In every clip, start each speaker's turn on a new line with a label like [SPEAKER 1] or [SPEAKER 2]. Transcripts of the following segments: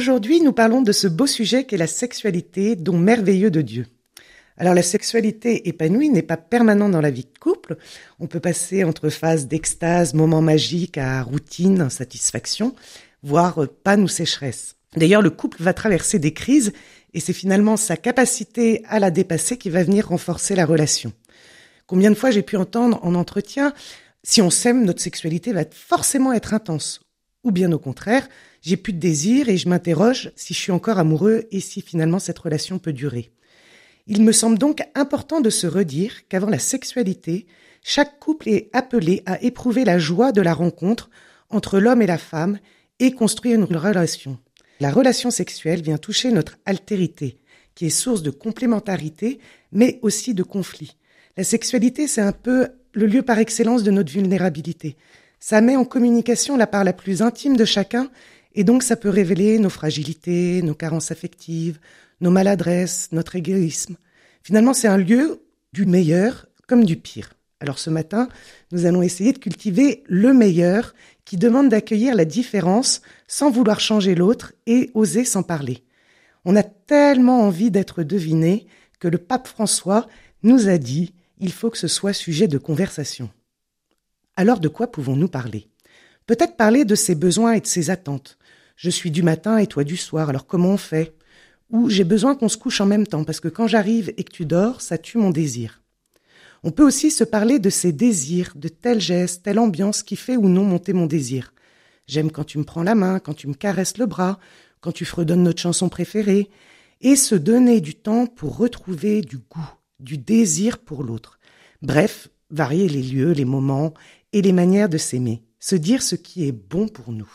[SPEAKER 1] Aujourd'hui, nous parlons de ce beau sujet qu'est la sexualité, don merveilleux de Dieu. Alors la sexualité épanouie n'est pas permanente dans la vie de couple. On peut passer entre phases d'extase, moments magiques à routine, insatisfaction, voire panne ou sécheresse. D'ailleurs, le couple va traverser des crises et c'est finalement sa capacité à la dépasser qui va venir renforcer la relation. Combien de fois j'ai pu entendre en entretien, si on s'aime, notre sexualité va forcément être intense. Ou bien au contraire, j'ai plus de désir et je m'interroge si je suis encore amoureux et si finalement cette relation peut durer. Il me semble donc important de se redire qu'avant la sexualité, chaque couple est appelé à éprouver la joie de la rencontre entre l'homme et la femme et construire une relation. La relation sexuelle vient toucher notre altérité, qui est source de complémentarité, mais aussi de conflit. La sexualité, c'est un peu le lieu par excellence de notre vulnérabilité. Ça met en communication la part la plus intime de chacun, et donc ça peut révéler nos fragilités, nos carences affectives, nos maladresses, notre égoïsme. Finalement, c'est un lieu du meilleur comme du pire. Alors ce matin, nous allons essayer de cultiver le meilleur qui demande d'accueillir la différence sans vouloir changer l'autre et oser s'en parler. On a tellement envie d'être deviné que le pape François nous a dit « il faut que ce soit sujet de conversation ». Alors de quoi pouvons-nous parler ? Peut-être parler de ses besoins et de ses attentes. Je suis du matin et toi du soir, alors comment on fait ? Ou j'ai besoin qu'on se couche en même temps, parce que quand j'arrive et que tu dors, ça tue mon désir. On peut aussi se parler de ses désirs, de tel geste, telle ambiance qui fait ou non monter mon désir. J'aime quand tu me prends la main, quand tu me caresses le bras, quand tu fredonnes notre chanson préférée, et se donner du temps pour retrouver du goût, du désir pour l'autre. Bref, varier les lieux, les moments et les manières de s'aimer, se dire ce qui est bon pour nous.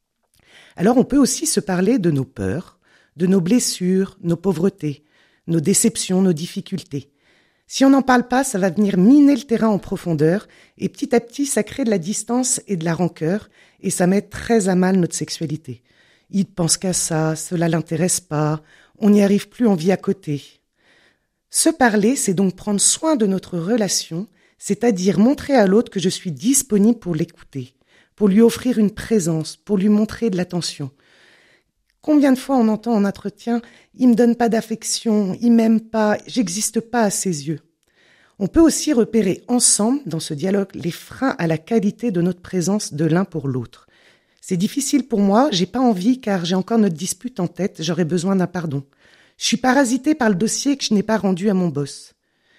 [SPEAKER 1] Alors on peut aussi se parler de nos peurs, de nos blessures, nos pauvretés, nos déceptions, nos difficultés. Si on n'en parle pas, ça va venir miner le terrain en profondeur et petit à petit, ça crée de la distance et de la rancœur et ça met très à mal notre sexualité. Il pense qu'à ça, cela l'intéresse pas, on n'y arrive plus, on vit à côté. Se parler, c'est donc prendre soin de notre relation, c'est-à-dire montrer à l'autre que je suis disponible pour l'écouter, pour lui offrir une présence, pour lui montrer de l'attention. Combien de fois on entend en entretien « il me donne pas d'affection, il m'aime pas, j'existe pas à ses yeux ». On peut aussi repérer ensemble, dans ce dialogue, les freins à la qualité de notre présence de l'un pour l'autre. C'est difficile pour moi, j'ai pas envie car j'ai encore notre dispute en tête, j'aurais besoin d'un pardon. Je suis parasitée par le dossier que je n'ai pas rendu à mon boss.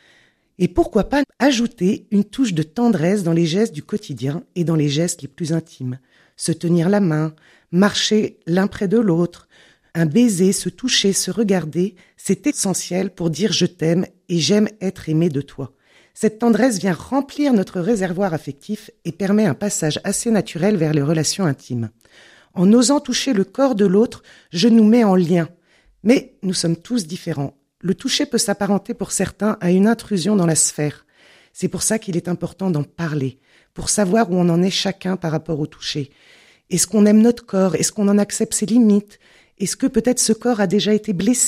[SPEAKER 1] Et pourquoi pas ajouter une touche de tendresse dans les gestes du quotidien et dans les gestes les plus intimes. Se tenir la main, marcher l'un près de l'autre, un baiser, se toucher, se regarder, c'est essentiel pour dire je t'aime et j'aime être aimé de toi. Cette tendresse vient remplir notre réservoir affectif et permet un passage assez naturel vers les relations intimes. En osant toucher le corps de l'autre, je nous mets en lien. Mais nous sommes tous différents. Le toucher peut s'apparenter pour certains à une intrusion dans la sphère. C'est pour ça qu'il est important d'en parler, pour savoir où on en est chacun par rapport au toucher. Est-ce qu'on aime notre corps ? Est-ce qu'on en accepte ses limites ? Est-ce que peut-être ce corps a déjà été blessé ?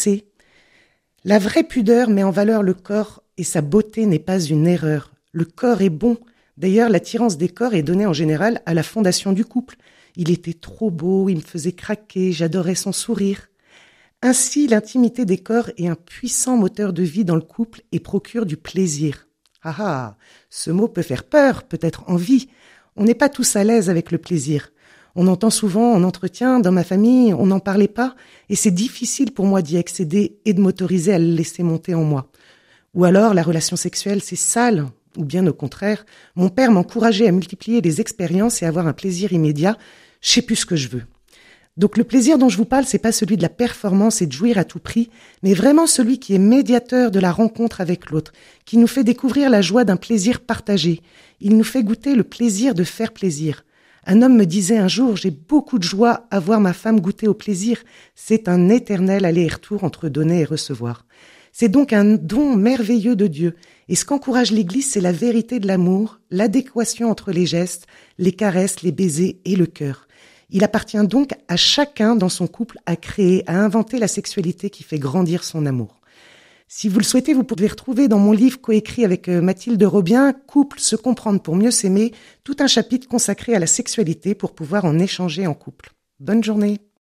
[SPEAKER 1] La vraie pudeur met en valeur le corps et sa beauté n'est pas une erreur. Le corps est bon. D'ailleurs, l'attirance des corps est donnée en général à la fondation du couple. Il était trop beau, il me faisait craquer, j'adorais son sourire. Ainsi, l'intimité des corps est un puissant moteur de vie dans le couple et procure du plaisir. Ah ah, ce mot peut faire peur, peut-être envie. On n'est pas tous à l'aise avec le plaisir. On entend souvent en entretien, dans ma famille, on n'en parlait pas, et c'est difficile pour moi d'y accéder et de m'autoriser à le laisser monter en moi. Ou alors, la relation sexuelle, c'est sale, ou bien au contraire, mon père m'encourageait à multiplier les expériences et à avoir un plaisir immédiat, je sais plus ce que je veux. Donc le plaisir dont je vous parle, c'est pas celui de la performance et de jouir à tout prix, mais vraiment celui qui est médiateur de la rencontre avec l'autre, qui nous fait découvrir la joie d'un plaisir partagé. Il nous fait goûter le plaisir de faire plaisir. Un homme me disait un jour, j'ai beaucoup de joie à voir ma femme goûter au plaisir. C'est un éternel aller-retour entre donner et recevoir. C'est donc un don merveilleux de Dieu. Et ce qu'encourage l'Église, c'est la vérité de l'amour, l'adéquation entre les gestes, les caresses, les baisers et le cœur. Il appartient donc à chacun dans son couple à créer, à inventer la sexualité qui fait grandir son amour. Si vous le souhaitez, vous pouvez retrouver dans mon livre coécrit avec Mathilde Robien, Couple, se comprendre pour mieux s'aimer, tout un chapitre consacré à la sexualité pour pouvoir en échanger en couple. Bonne journée.